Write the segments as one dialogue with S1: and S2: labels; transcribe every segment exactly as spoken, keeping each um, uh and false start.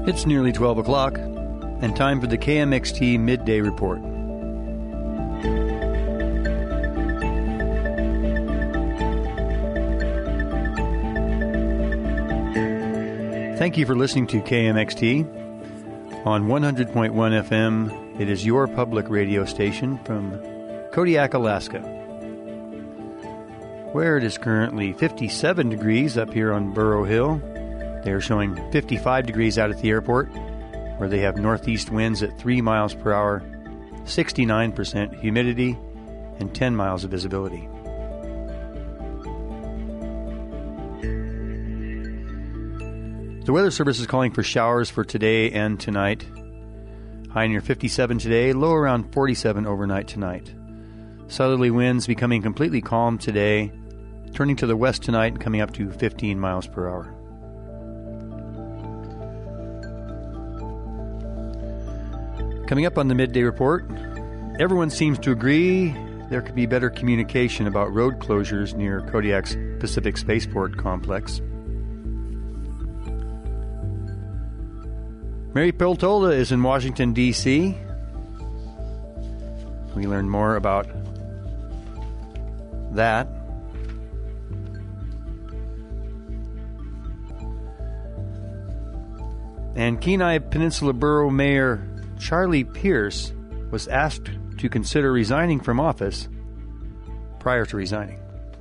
S1: It's nearly twelve o'clock, and time for the K M X T Midday Report. Thank you for listening to K M X T. On one hundred point one F M, it is your public radio station from Kodiak, Alaska, where it is currently fifty-seven degrees up here on Burrow Hill. They are showing fifty-five degrees out at the airport, where they have northeast winds at three miles per hour, sixty-nine percent humidity, and ten miles of visibility. The Weather Service is calling for showers for today and tonight. High near fifty-seven today, low around forty-seven overnight tonight. Southerly winds becoming completely calm today, turning to the west tonight and coming up to fifteen miles per hour. Coming up on the Midday Report, everyone seems to agree there could be better communication about road closures near Kodiak's Pacific Spaceport complex. Mary Peltola is in Washington, D C We learn more about that. And Kenai Peninsula Borough Mayor Charlie Pierce was asked to consider resigning from office prior to resigning.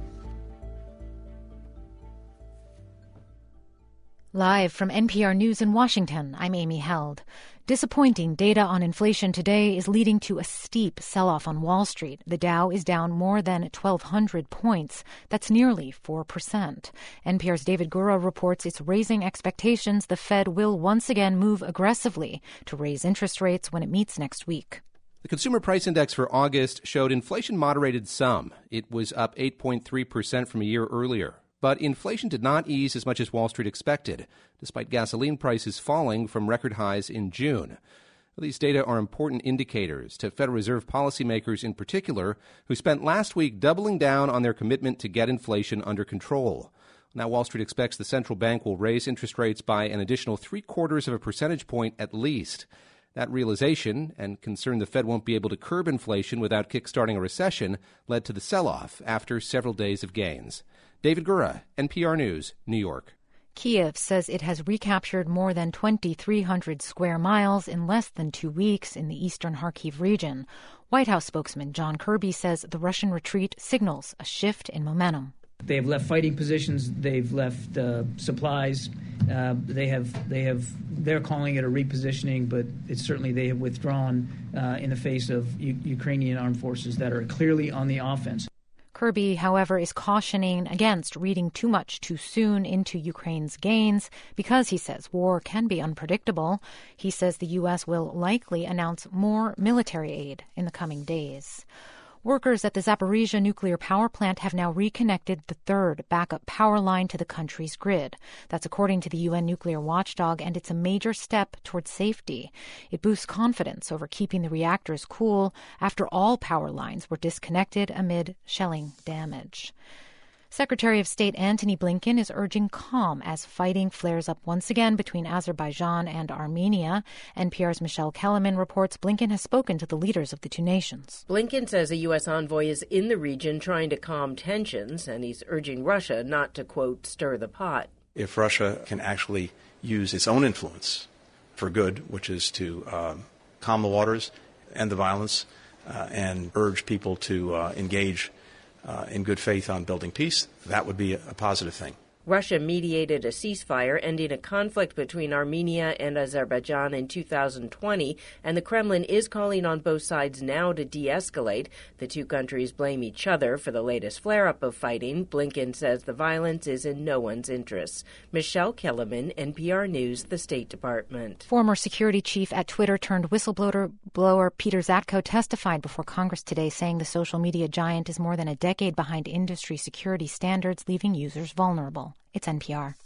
S2: Live from N P R News in Washington, I'm Amy Held. Disappointing data on inflation today is leading to a steep sell-off on Wall Street. The Dow is down more than twelve hundred points. That's nearly four percent. N P R's David Gura reports it's raising expectations the Fed will once again move aggressively to raise interest rates when it meets next week.
S3: The Consumer Price Index for August showed inflation moderated some. It was up eight point three percent from a year earlier. But inflation did not ease as much as Wall Street expected, despite gasoline prices falling from record highs in June. These data are important indicators to Federal Reserve policymakers in particular, who spent last week doubling down on their commitment to get inflation under control. Now Wall Street expects the central bank will raise interest rates by an additional three-quarters of a percentage point at least. That realization, and concern the Fed won't be able to curb inflation without kickstarting a recession, led to the sell-off after several days of gains. David Gura, N P R News, New York.
S2: Kiev says it has recaptured more than twenty-three hundred square miles in less than two weeks in the eastern Kharkiv region. White House spokesman John Kirby says the Russian retreat signals a shift in momentum.
S4: They've left fighting positions. They've left uh, supplies. Uh, they have. They have. They're calling it a repositioning, but it's certainly they have withdrawn uh, in the face of U- Ukrainian armed forces that are clearly on the offense.
S2: Kirby, however, is cautioning against reading too much too soon into Ukraine's gains because, he says, war can be unpredictable. He says the U S will likely announce more military aid in the coming days. Workers at the Zaporizhzhia nuclear power plant have now reconnected the third backup power line to the country's grid. That's according to the U N nuclear watchdog, and it's a major step towards safety. It boosts confidence over keeping the reactors cool after all power lines were disconnected amid shelling damage. Secretary of State Antony Blinken is urging calm as fighting flares up once again between Azerbaijan and Armenia. N P R's Michelle Kellerman reports Blinken has spoken to the leaders of the two nations.
S5: Blinken says a U S envoy is in the region trying to calm tensions, and he's urging Russia not to, quote, stir the pot.
S6: If Russia can actually use its own influence for good, which is to um, calm the waters, end the violence, uh, and urge people to uh, engage Uh, in good faith on building peace, that would be a, a positive thing.
S5: Russia mediated a ceasefire ending a conflict between Armenia and Azerbaijan in two thousand twenty, and the Kremlin is calling on both sides now to de-escalate. The two countries blame each other for the latest flare-up of fighting. Blinken says the violence is in no one's interests. Michelle Kellerman, N P R News, the State Department.
S2: Former security chief at Twitter turned whistleblower blower Peter Zatko testified before Congress today, saying the social media giant is more than a decade behind industry security standards, leaving users vulnerable. It's N P R.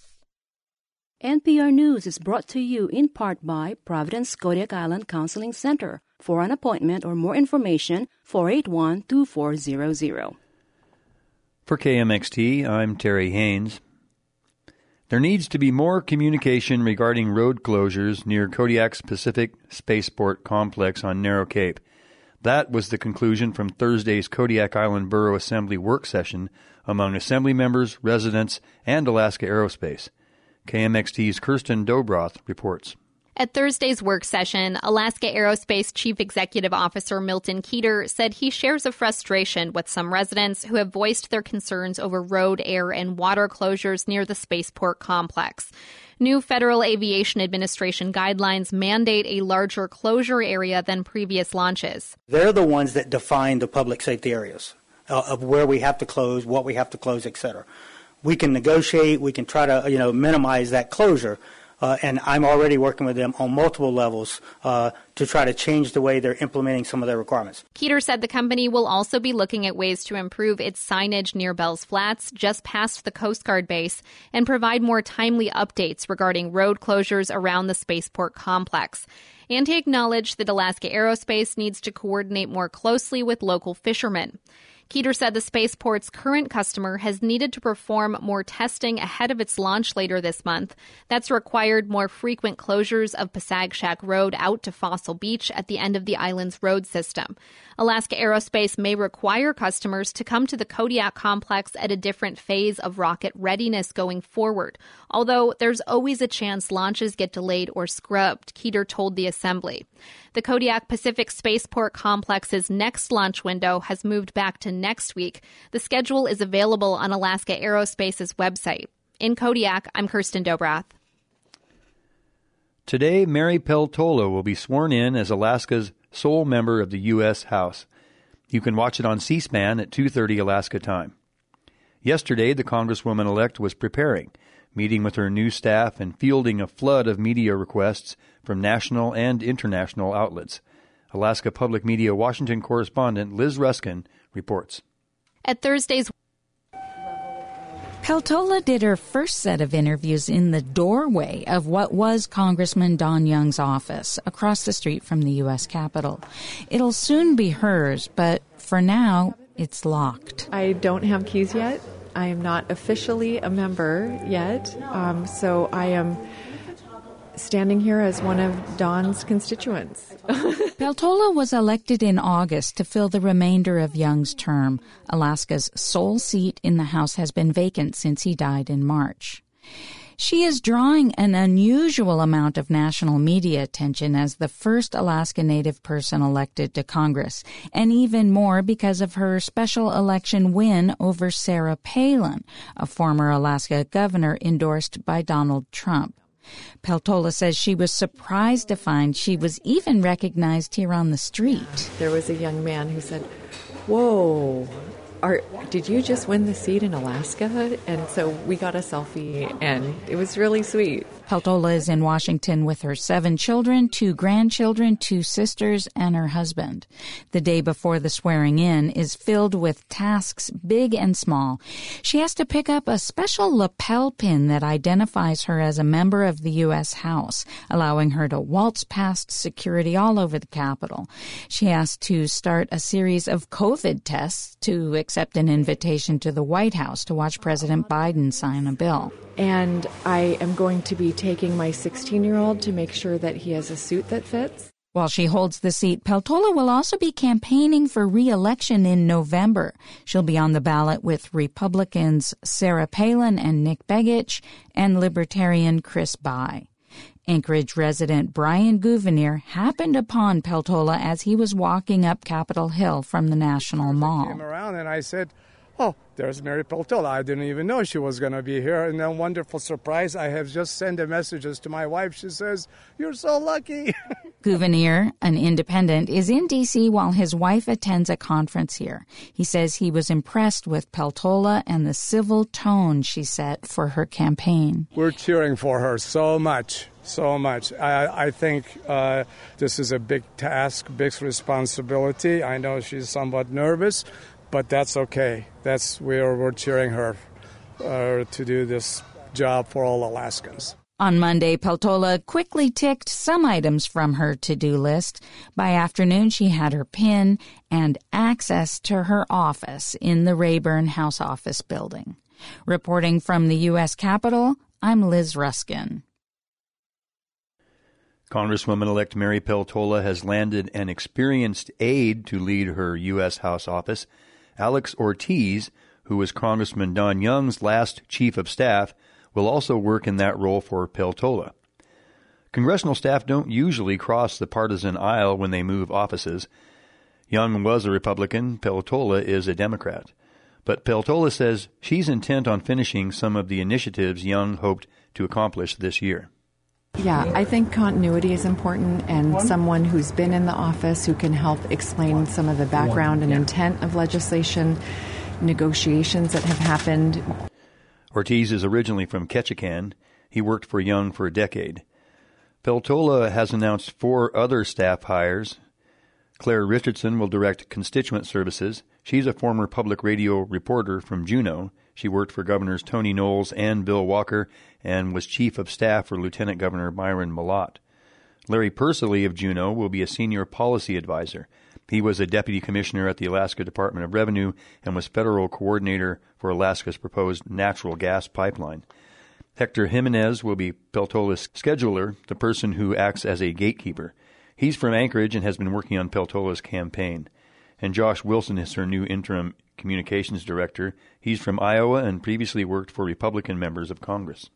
S7: N P R News is brought to you in part by Providence Kodiak Island Counseling Center. For an appointment or more information, four eight one, two four zero zero.
S1: For K M X T, I'm Terry Haynes. There needs to be more communication regarding road closures near Kodiak's Pacific Spaceport Complex on Narrow Cape. That was the conclusion from Thursday's Kodiak Island Borough Assembly work session among Assembly members, residents, and Alaska Aerospace. K M X T's Kirsten Dobroth reports.
S8: At Thursday's work session, Alaska Aerospace Chief Executive Officer Milton Keeter said he shares a frustration with some residents who have voiced their concerns over road, air, and water closures near the spaceport complex. New Federal Aviation Administration guidelines mandate a larger closure area than previous launches.
S9: They're the ones that define the public safety areas uh, of where we have to close, what we have to close, et cetera. We can negotiate, we can try to, you know, minimize that closure. Uh, and I'm already working with them on multiple levels uh, to try to change the way they're implementing some of their requirements.
S8: Keeter said the company will also be looking at ways to improve its signage near Bell's Flats, just past the Coast Guard base, and provide more timely updates regarding road closures around the spaceport complex. And he acknowledged that Alaska Aerospace needs to coordinate more closely with local fishermen. Keeter said the spaceport's current customer has needed to perform more testing ahead of its launch later this month. That's required more frequent closures of Pasagshak Road out to Fossil Beach at the end of the island's road system. Alaska Aerospace may require customers to come to the Kodiak complex at a different phase of rocket readiness going forward, although there's always a chance launches get delayed or scrubbed, Keeter told the Assembly. The Kodiak Pacific Spaceport Complex's next launch window has moved back to next week. The schedule is available on Alaska Aerospace's website. In Kodiak, I'm Kirsten Dobroth.
S1: Today, Mary Peltola will be sworn in as Alaska's sole member of the U S House. You can watch it on C-SPAN at two thirty Alaska time. Yesterday, the Congresswoman-elect was preparing, meeting with her new staff and fielding a flood of media requests from national and international outlets. Alaska Public Media Washington correspondent Liz Ruskin reports.
S8: At Thursday's
S10: Peltola did her first set of interviews in the doorway of what was Congressman Don Young's office across the street from the U S Capitol. It'll soon be hers, but for now, it's locked.
S11: I don't have keys yet. I am not officially a member yet, um, so I am standing here as one of Don's constituents.
S10: Peltola was elected in August to fill the remainder of Young's term. Alaska's sole seat in the House has been vacant since he died in March. She is drawing an unusual amount of national media attention as the first Alaska Native person elected to Congress, and even more because of her special election win over Sarah Palin, a former Alaska governor endorsed by Donald Trump. Peltola says she was surprised to find she was even recognized here on the street.
S11: There was a young man who said, "Whoa, are, did you just win the seat in Alaska?" And so we got a selfie, and it was really sweet.
S10: Peltola is in Washington with her seven children, two grandchildren, two sisters, and her husband. The day before the swearing in is filled with tasks big and small. She has to pick up a special lapel pin that identifies her as a member of the U S House, allowing her to waltz past security all over the Capitol. She has to start a series of COVID tests to accept an invitation to the White House to watch President Biden sign a bill.
S11: And I am going to be taking my sixteen-year-old to make sure that he has a suit that fits.
S10: While she holds the seat, Peltola will also be campaigning for re-election in November. She'll be on the ballot with Republicans Sarah Palin and Nick Begich and Libertarian Chris Bai. Anchorage resident Brian Gouvenier happened upon Peltola as he was walking up Capitol Hill from the National Mall.
S12: I came around and I said, "Oh, there's Mary Peltola. I didn't even know she was going to be here." And then, wonderful surprise, I have just sent the messages to my wife. She says, "You're so lucky."
S10: Gouvenier, an independent, is in D C while his wife attends a conference here. He says he was impressed with Peltola and the civil tone she set for her campaign.
S12: We're cheering for her so much, so much. I, I think uh, this is a big task, big responsibility. I know she's somewhat nervous, but that's okay. That's where we're cheering her uh, to do this job for all Alaskans.
S10: On Monday, Peltola quickly ticked some items from her to-do list. By afternoon, she had her PIN and access to her office in the Rayburn House Office building. Reporting from the U S Capitol, I'm Liz Ruskin.
S1: Congresswoman-elect Mary Peltola has landed an experienced aide to lead her U S. House office. Alex Ortiz, who was Congressman Don Young's last chief of staff, will also work in that role for Peltola. Congressional staff don't usually cross the partisan aisle when they move offices. Young was a Republican. Peltola is a Democrat. But Peltola says she's intent on finishing some of the initiatives Young hoped to accomplish this year.
S11: Yeah, I think continuity is important, and someone who's been in the office who can help explain some of the background and intent of legislation, negotiations that have happened.
S1: Ortiz is originally from Ketchikan. He worked for Young for a decade. Peltola has announced four other staff hires. Claire Richardson will direct constituent services. She's a former public radio reporter from Juneau. She worked for Governors Tony Knowles and Bill Walker and was chief of staff for Lieutenant Governor Myron Malott. Larry Pursley of Juneau will be a senior policy advisor. He was a deputy commissioner at the Alaska Department of Revenue and was federal coordinator for Alaska's proposed natural gas pipeline. Hector Jimenez will be Peltola's scheduler, the person who acts as a gatekeeper. He's from Anchorage and has been working on Peltola's campaign. And Josh Wilson is her new interim communications director. He's from Iowa and previously worked for Republican members of Congress.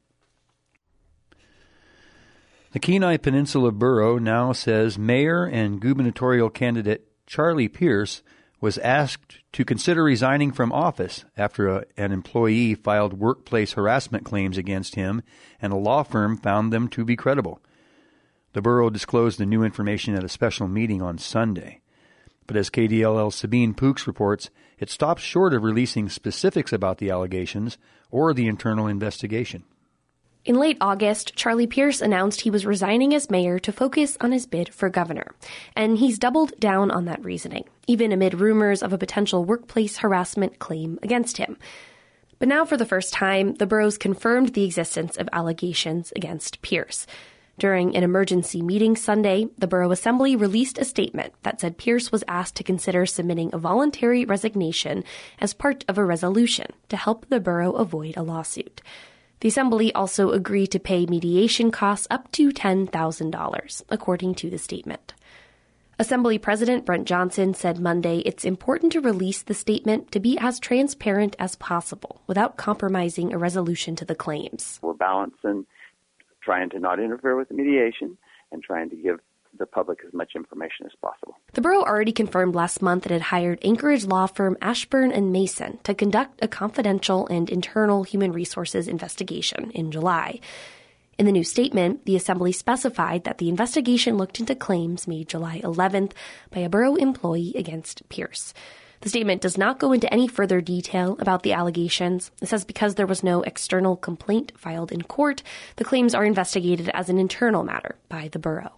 S1: The Kenai Peninsula Borough now says mayor and gubernatorial candidate Charlie Pierce was asked to consider resigning from office after a, an employee filed workplace harassment claims against him and a law firm found them to be credible. The borough disclosed the new information at a special meeting on Sunday. But as K D L L's Sabine Pooks reports, it stops short of releasing specifics about the allegations or the internal investigation.
S13: In late August, Charlie Pierce announced he was resigning as mayor to focus on his bid for governor. And he's doubled down on that reasoning, even amid rumors of a potential workplace harassment claim against him. But now, for the first time, the borough's confirmed the existence of allegations against Pierce. During an emergency meeting Sunday, the Borough Assembly released a statement that said Pierce was asked to consider submitting a voluntary resignation as part of a resolution to help the borough avoid a lawsuit. The Assembly also agreed to pay mediation costs up to ten thousand dollars, according to the statement. Assembly President Brent Johnson said Monday it's important to release the statement to be as transparent as possible without compromising a resolution to the claims.
S14: We're balancing trying to not interfere with the mediation and trying to give the public as much information as possible.
S13: The borough already confirmed last month it had hired Anchorage law firm Ashburn and Mason to conduct a confidential and internal human resources investigation in July. In the new statement, the Assembly specified that the investigation looked into claims made July eleventh by a borough employee against Pierce. The statement does not go into any further detail about the allegations. It says because there was no external complaint filed in court, the claims are investigated as an internal matter by the borough.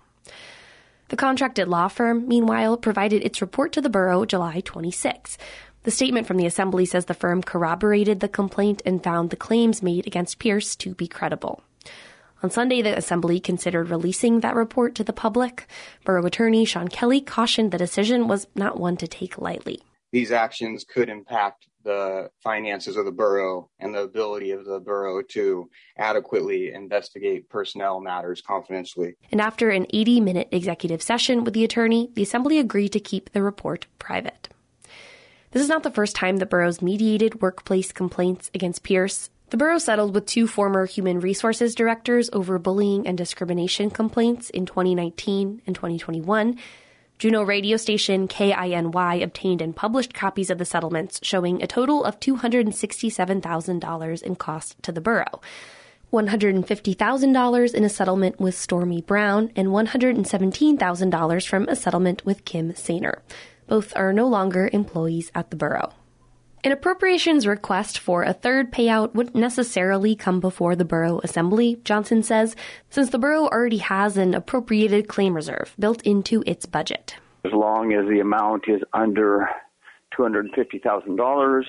S13: The contracted law firm, meanwhile, provided its report to the borough July twenty-sixth. The statement from the Assembly says the firm corroborated the complaint and found the claims made against Pierce to be credible. On Sunday, the Assembly considered releasing that report to the public. Borough Attorney Sean Kelly cautioned the decision was not one to take lightly.
S15: These actions could impact the finances of the borough and the ability of the borough to adequately investigate personnel matters confidentially.
S13: And after an eighty-minute executive session with the attorney, the Assembly agreed to keep the report private. This is not the first time the borough's mediated workplace complaints against Pierce. The borough settled with two former human resources directors over bullying and discrimination complaints in twenty nineteen and twenty twenty-one. Juneau radio station K I N Y obtained and published copies of the settlements showing a total of two hundred sixty-seven thousand dollars in costs to the borough, one hundred fifty thousand dollars in a settlement with Stormy Brown, and one hundred seventeen thousand dollars from a settlement with Kim Sainer. Both are no longer employees at the borough. An appropriations request for a third payout wouldn't necessarily come before the Borough Assembly, Johnson says, since the borough already has an appropriated claim reserve built into its budget.
S14: As long as the amount is under two hundred fifty thousand dollars,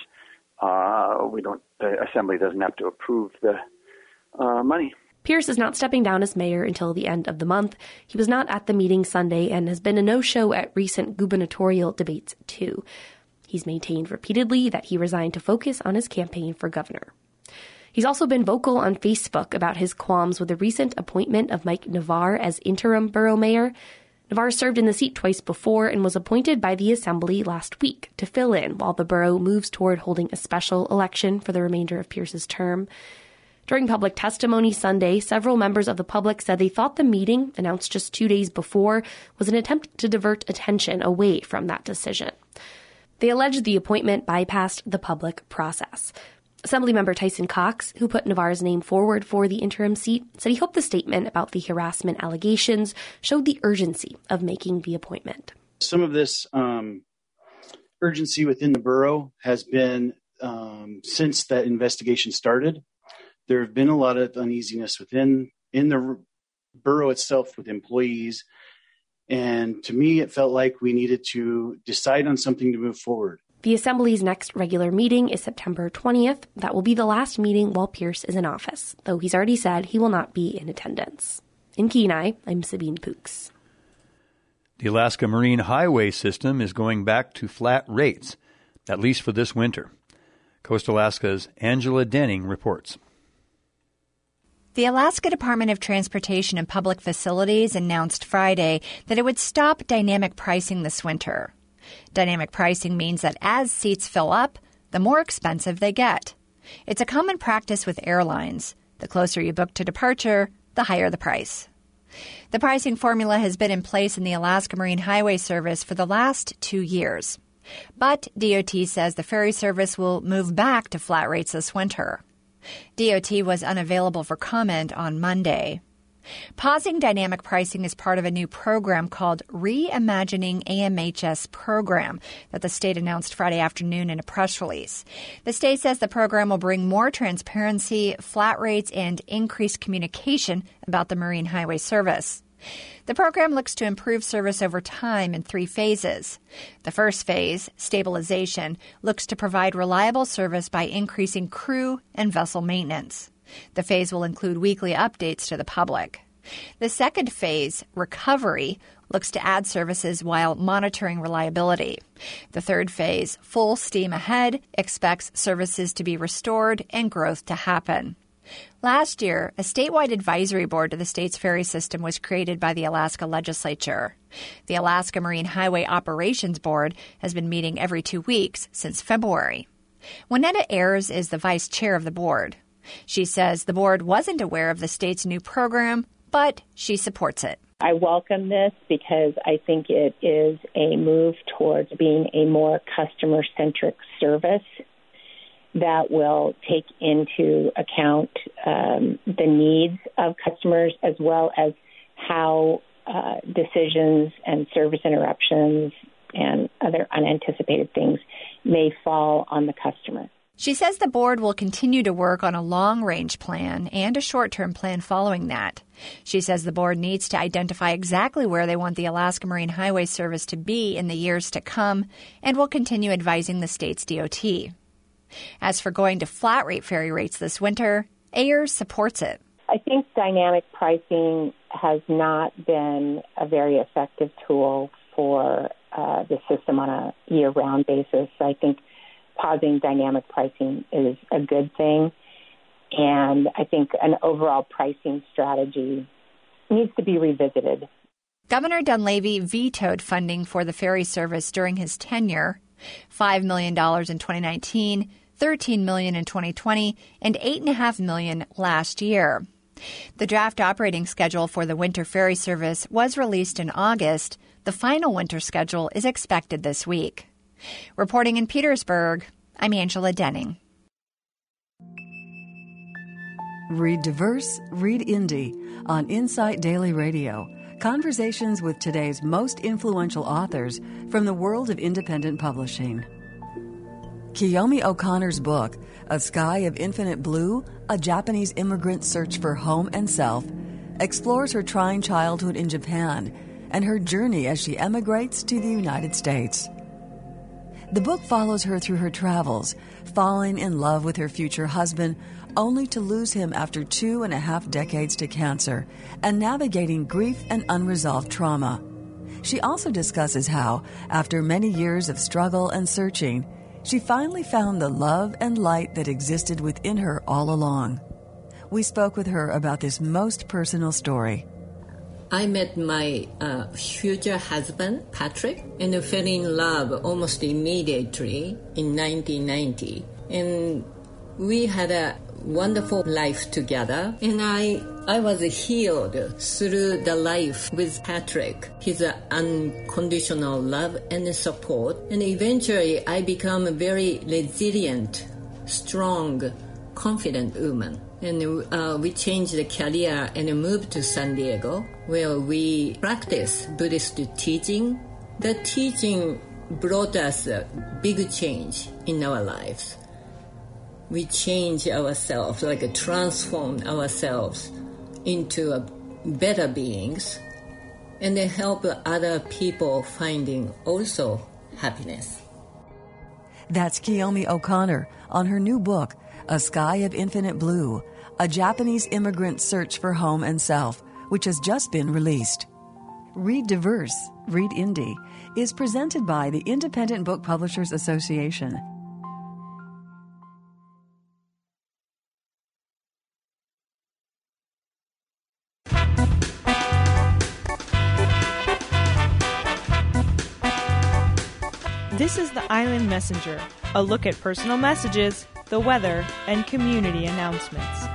S14: uh, we don't. The Assembly doesn't have to approve the uh, money.
S13: Pierce is not stepping down as mayor until the end of the month. He was not at the meeting Sunday and has been a no-show at recent gubernatorial debates, too. He's maintained repeatedly that he resigned to focus on his campaign for governor. He's also been vocal on Facebook about his qualms with the recent appointment of Mike Navarre as interim borough mayor. Navarre served in the seat twice before and was appointed by the Assembly last week to fill in while the borough moves toward holding a special election for the remainder of Pierce's term. During public testimony Sunday, several members of the public said they thought the meeting, announced just two days before, was an attempt to divert attention away from that decision. They alleged the appointment bypassed the public process. Assemblymember Tyson Cox, who put Navarre's name forward for the interim seat, said he hoped the statement about the harassment allegations showed the urgency of making the appointment.
S16: Some of this um, urgency within the borough has been, um, since that investigation started, there have been a lot of uneasiness within in the borough itself with employees. And to me, it felt like we needed to decide on something to move forward.
S13: The Assembly's next regular meeting is September twentieth. That will be the last meeting while Pierce is in office, though he's already said he will not be in attendance. In Kenai, I'm Sabine Pooks.
S1: The Alaska Marine Highway System is going back to flat rates, at least for this winter. Coast Alaska's Angela Denning reports.
S17: The Alaska Department of Transportation and Public Facilities announced Friday that it would stop dynamic pricing this winter. Dynamic pricing means that as seats fill up, the more expensive they get. It's a common practice with airlines. The closer you book to departure, the higher the price. The pricing formula has been in place in the Alaska Marine Highway Service for the last two years. But D O T says the ferry service will move back to flat rates this winter. D O T was unavailable for comment on Monday. Pausing dynamic pricing is part of a new program called Reimagining A M H S Program that the state announced Friday afternoon in a press release. The state says the program will bring more transparency, flat rates, and increased communication about the Marine Highway Service. The program looks to improve service over time in three phases. The first phase, stabilization, looks to provide reliable service by increasing crew and vessel maintenance. The phase will include weekly updates to the public. The second phase, recovery, looks to add services while monitoring reliability. The third phase, full steam ahead, expects services to be restored and growth to happen. Last year, a statewide advisory board to the state's ferry system was created by the Alaska legislature. The Alaska Marine Highway Operations Board has been meeting every two weeks since February. Juanetta Ayers is the vice chair of the board. She says the board wasn't aware of the state's new program, but she supports it.
S18: I welcome this because I think it is a move towards being a more customer-centric service that will take into account um, the needs of customers as well as how uh, decisions and service interruptions and other unanticipated things may fall on the customer.
S17: She says the board will continue to work on a long-range plan and a short-term plan following that. She says the board needs to identify exactly where they want the Alaska Marine Highway Service to be in the years to come and will continue advising the state's D O T. As for going to flat-rate ferry rates this winter, Ayers supports it.
S18: I think dynamic pricing has not been a very effective tool for uh, the system on a year-round basis. I think pausing dynamic pricing is a good thing, and I think an overall pricing strategy needs to be revisited.
S17: Governor Dunleavy vetoed funding for the ferry service during his tenure, five million dollars in twenty nineteen, thirteen million dollars in twenty twenty, and eight point five million dollars last year. The draft operating schedule for the winter ferry service was released in August. The final winter schedule is expected this week. Reporting in Petersburg, I'm Angela Denning.
S19: Read diverse, read indie on Insight Daily Radio. Conversations with today's most influential authors from the world of independent publishing. Kiyomi O'Connor's book, A Sky of Infinite Blue, A Japanese Immigrant's Search for Home and Self, explores her trying childhood in Japan and her journey as she emigrates to the United States. The book follows her through her travels, falling in love with her future husband, only to lose him after two and a half decades to cancer, and navigating grief and unresolved trauma. She also discusses how, after many years of struggle and searching, She finally found the love and light that existed within her all along. We spoke with her about this most personal story.
S20: I met my uh, future husband, Patrick, and fell in love almost immediately in nineteen ninety. And we had a wonderful life together, and I I was healed through the life with Patrick, his unconditional love and support. And eventually I became a very resilient, strong, confident woman. And uh, we changed the career and moved to San Diego, where we practice Buddhist teaching. The teaching brought us a big change in our lives. We changed ourselves, like transformed ourselves into a better beings, and they help other people finding also happiness.
S19: That's Kiyomi O'Connor on her new book, A Sky of Infinite Blue, A Japanese Immigrant's Search for Home and Self, which has just been released. Read Diverse, Read Indie is presented by the Independent Book Publishers Association.
S21: This is the Island Messenger, a look at personal messages, the weather, and community announcements.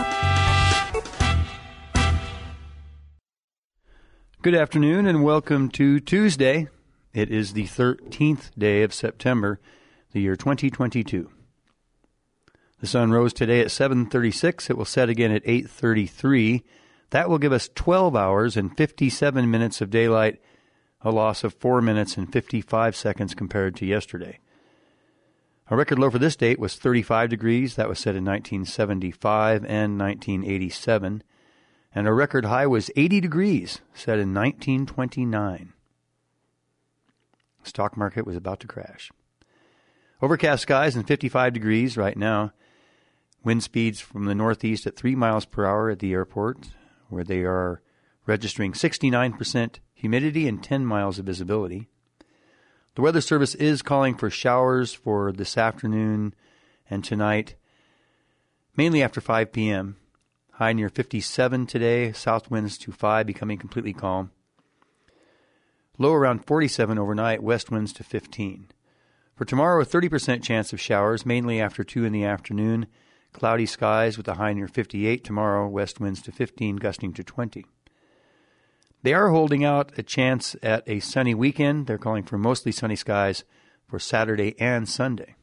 S1: Good afternoon and welcome to Tuesday. It is the thirteenth day of September, the year twenty twenty-two. The sun rose today at seven thirty-six. It will set again at eight thirty-three. That will give us twelve hours and fifty-seven minutes of daylight, a loss of four minutes and fifty-five seconds compared to yesterday. A record low for this date was thirty-five degrees. That was set in nineteen seventy-five and nineteen eighty-seven. And a record high was eighty degrees, set in nineteen twenty-nine. The stock market was about to crash. Overcast skies and fifty-five degrees right now. Wind speeds from the northeast at three miles per hour at the airport, where they are registering sixty-nine percent humidity and ten miles of visibility. The Weather Service is calling for showers for this afternoon and tonight, mainly after five p.m. High near fifty-seven today, south winds to five, becoming completely calm. Low around forty-seven overnight, west winds to fifteen. For tomorrow, a thirty percent chance of showers, mainly after two in the afternoon. Cloudy skies with a high near fifty-eight tomorrow, west winds to fifteen, gusting to twenty. They are holding out a chance at a sunny weekend. They're calling for mostly sunny skies for Saturday and Sunday.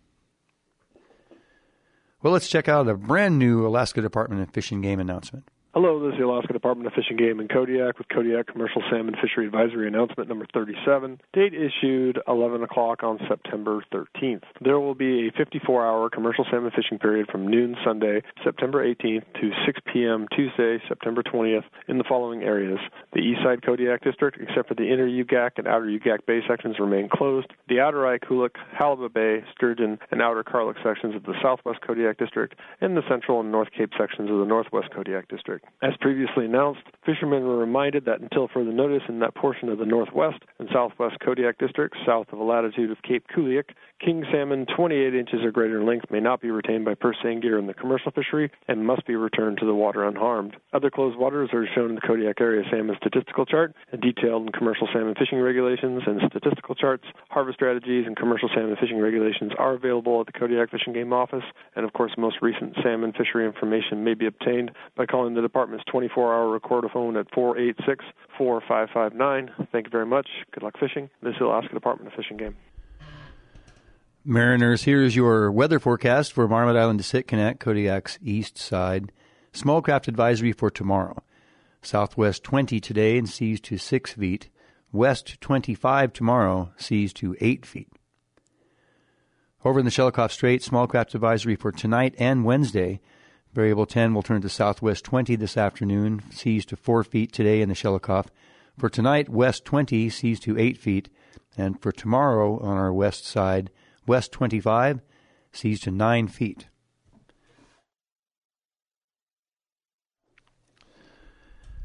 S1: Well, let's check out a brand new Alaska Department of Fish and Game announcement.
S22: Hello, this is the Alaska Department of Fish and Game in Kodiak with Kodiak Commercial Salmon Fishery Advisory Announcement number thirty-seven. Date issued eleven o'clock on September thirteenth. There will be a fifty-four hour commercial salmon fishing period from noon Sunday, September eighteenth to six p.m. Tuesday, September twentieth in the following areas. The east side Kodiak District, except for the inner U G A C and outer U G A C Bay sections, remain closed. The outer Ikulik, Halibut Bay, Sturgeon, and outer Karluk sections of the southwest Kodiak District, and the central and north Cape sections of the northwest Kodiak District. As previously announced, fishermen were reminded that until further notice in that portion of the northwest and southwest Kodiak districts, south of a latitude of Cape Kuliak, king salmon twenty-eight inches or greater in length may not be retained by purse seine gear in the commercial fishery and must be returned to the water unharmed. Other closed waters are shown in the Kodiak Area Salmon Statistical Chart and detailed in commercial salmon fishing regulations and statistical charts. Harvest strategies and commercial salmon fishing regulations are available at the Kodiak Fish and Game Office, and of course most recent salmon fishery information may be obtained by calling the department's twenty-four hour recordaphone at four eight six, four five five nine. Thank you very much. Good luck fishing. This is the Alaska Department of Fish and Game.
S1: Mariners, here is your weather forecast for Marmot Island to Sitkinak, Kodiak's east side. Small craft advisory for tomorrow. Southwest twenty today and seas to six feet. West twenty-five tomorrow, seas to eight feet. Over in the Shelikof Strait, small craft advisory for tonight and Wednesday. Variable ten will turn to southwest twenty this afternoon, seas to four feet today in the Shelikof. For tonight, west twenty, seas to eight feet. And for tomorrow on our west side, west twenty-five, seas to nine feet.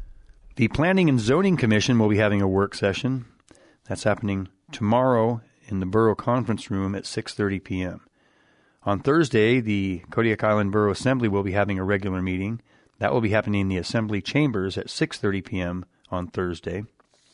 S1: The Planning and Zoning Commission will be having a work session. That's happening tomorrow in the Borough Conference Room at six thirty p.m. On Thursday, the Kodiak Island Borough Assembly will be having a regular meeting. That will be happening in the Assembly Chambers at six thirty p.m. on Thursday.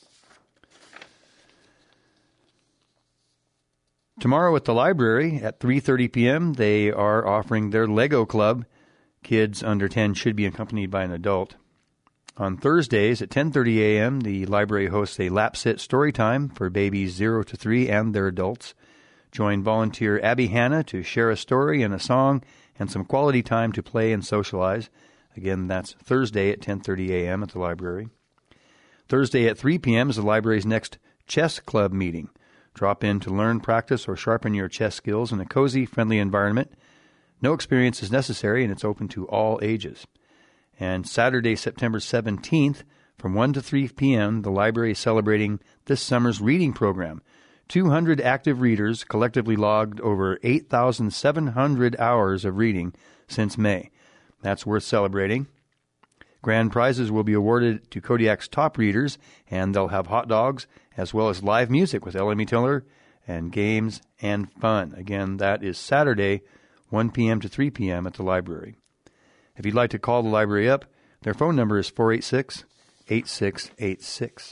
S1: Tomorrow at the library at three thirty p.m., they are offering their Lego Club. Kids under ten should be accompanied by an adult. On Thursdays at ten thirty a.m., the library hosts a lap sit story time for babies zero to three and their adults. Join volunteer Abby Hanna to share a story and a song and some quality time to play and socialize. Again, that's Thursday at ten thirty a.m. at the library. Thursday at three p.m. is the library's next chess club meeting. Drop in to learn, practice, or sharpen your chess skills in a cozy, friendly environment. No experience is necessary, and it's open to all ages. And Saturday, September seventeenth, from one to three p.m., the library is celebrating this summer's reading program. two hundred active readers collectively logged over eight thousand seven hundred hours of reading since May. That's worth celebrating. Grand prizes will be awarded to Kodiak's top readers, and they'll have hot dogs as well as live music with Ellie Tiller and games and fun. Again, that is Saturday, one p.m. to three p.m. at the library. If you'd like to call the library up, their phone number is four eight six, eight six eight six.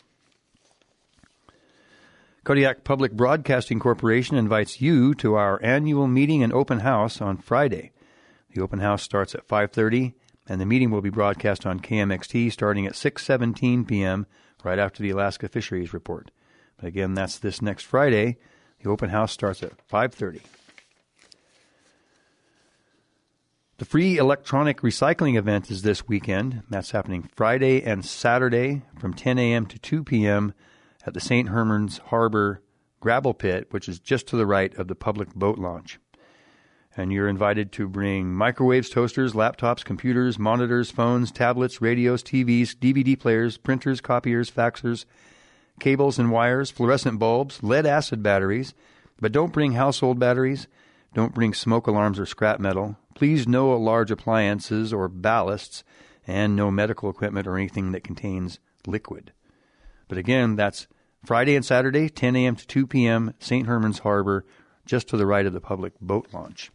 S1: Kodiak Public Broadcasting Corporation invites you to our annual meeting and open house on Friday. The open house starts at five thirty, and the meeting will be broadcast on K M X T starting at six seventeen p.m. right after the Alaska Fisheries Report. But again, that's this next Friday. The open house starts at five thirty. The free electronic recycling event is this weekend. That's happening Friday and Saturday from ten a.m. to two p.m. at the Saint Herman's Harbor Gravel Pit, which is just to the right of the public boat launch. And you're invited to bring microwaves, toasters, laptops, computers, monitors, phones, tablets, radios, T Vs, D V D players, printers, copiers, faxers, cables and wires, fluorescent bulbs, lead-acid batteries. But don't bring household batteries. Don't bring smoke alarms or scrap metal. Please no large appliances or ballasts, and no medical equipment or anything that contains liquid. But again, that's Friday and Saturday, ten a.m. to two p.m., Saint Herman's Harbor, just to the right of the public boat launch.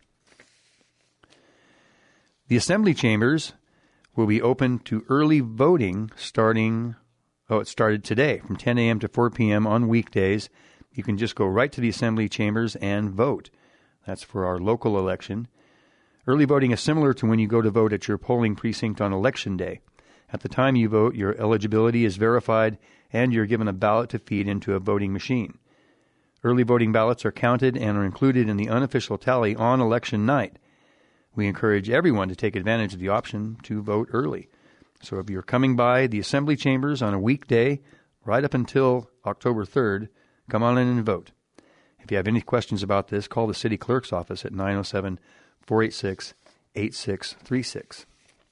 S1: The Assembly Chambers will be open to early voting starting, oh, it started today, from ten a.m. to four p.m. on weekdays. You can just go right to the Assembly Chambers and vote. That's for our local election. Early voting is similar to when you go to vote at your polling precinct on Election Day. At the time you vote, your eligibility is verified and you're given a ballot to feed into a voting machine. Early voting ballots are counted and are included in the unofficial tally on election night. We encourage everyone to take advantage of the option to vote early. So if you're coming by the Assembly Chambers on a weekday, right up until October third, come on in and vote. If you have any questions about this, call the City Clerk's office at nine oh seven, four eight six, eight six three six.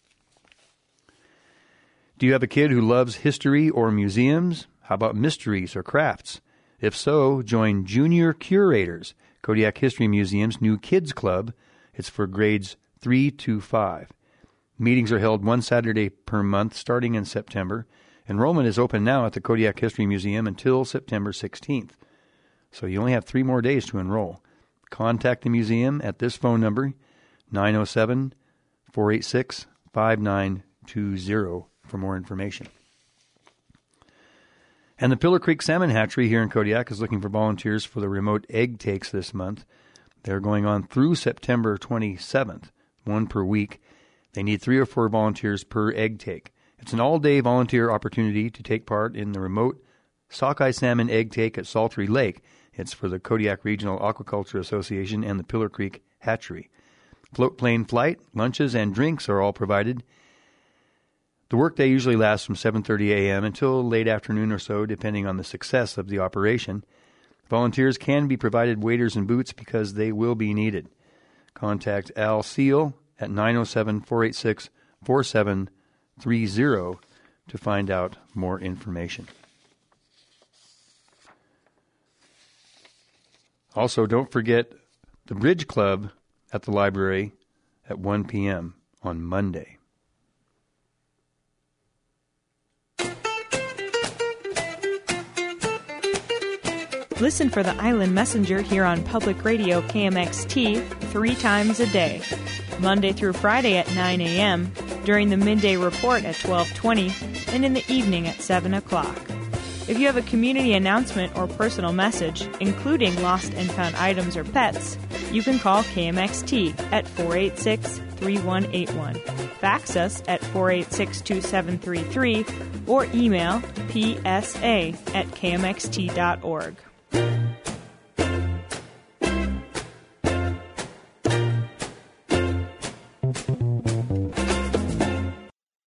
S1: Do you have a kid who loves history or museums? How about mysteries or crafts? If so, join Junior Curators, Kodiak History Museum's new kids club. It's for grades three to five. Meetings are held one Saturday per month starting in September. Enrollment is open now at the Kodiak History Museum until September sixteenth. So you only have three more days to enroll. Contact the museum at this phone number, nine oh seven, four eight six, five nine two zero, for more information. And the Pillar Creek Salmon Hatchery here in Kodiak is looking for volunteers for the remote egg takes this month. They're going on through September twenty-seventh, one per week. They need three or four volunteers per egg take. It's an all-day volunteer opportunity to take part in the remote sockeye salmon egg take at Saltry Lake. It's for the Kodiak Regional Aquaculture Association and the Pillar Creek Hatchery. Float plane flight, lunches, and drinks are all provided. The workday usually lasts from seven thirty a.m. until late afternoon or so, depending on the success of the operation. Volunteers can be provided waders and boots because they will be needed. Contact Al Seal at nine oh seven, four eight six, four seven three zero to find out more information. Also, don't forget the Bridge Club at the library at one p.m. on Monday.
S21: Listen for the Island Messenger here on Public Radio K M X T three times a day, Monday through Friday at nine a.m., during the midday report at twelve twenty, and in the evening at seven o'clock. If you have a community announcement or personal message, including lost and found items or pets, you can call K M X T at four eight six, three one eight one, fax us at four eight six, two seven three three, or email p s a at k m x t dot org.